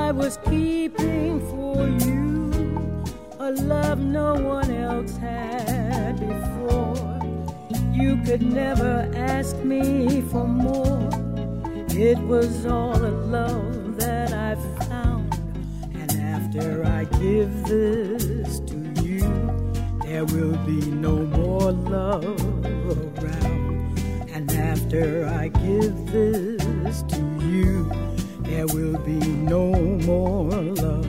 I was keeping for you, a love no one else had before. You could never ask me for more. It was all a love that I found. And after I give this to you, there will be no more love around. And after I give this to you, there will be no more love.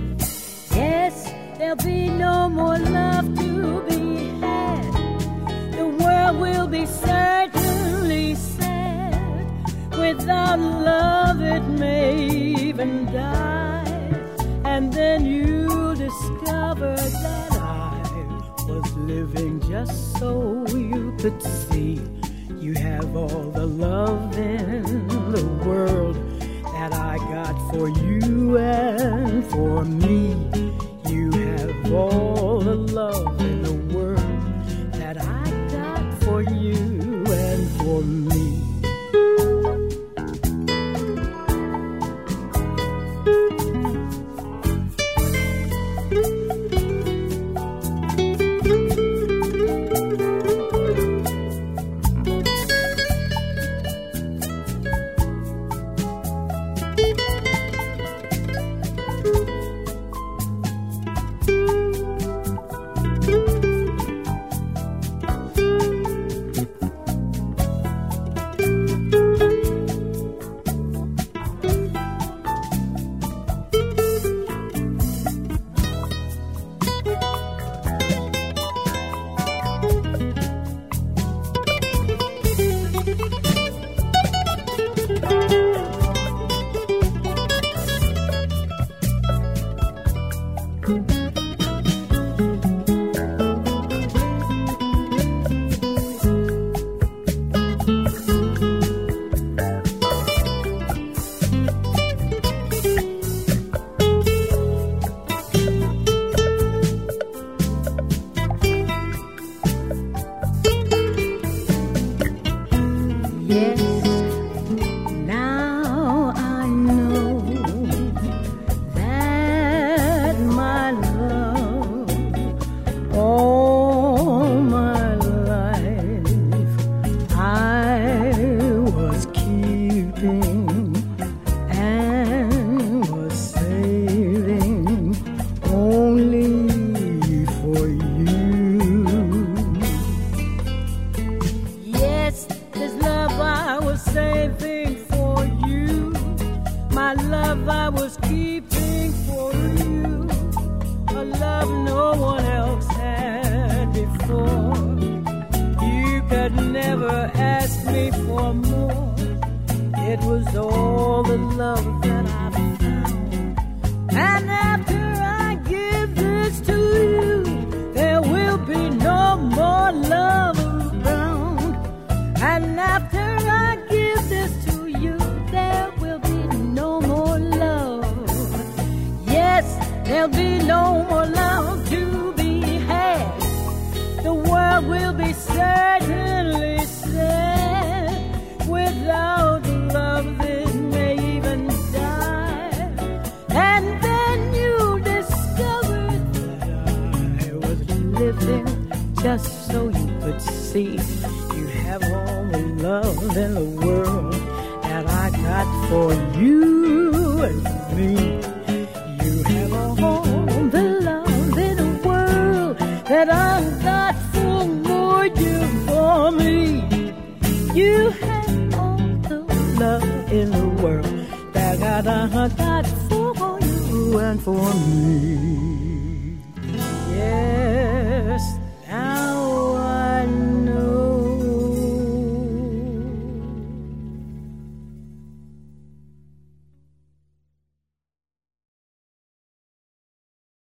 Yes, there'll be no more love to be had. The world will be certainly sad. Without love it may even die. And then you'll discover that I was living just so you could see. You have all the love in the world that I got for you and for me. You have all the love in the world that I got for you and for me. Yeah.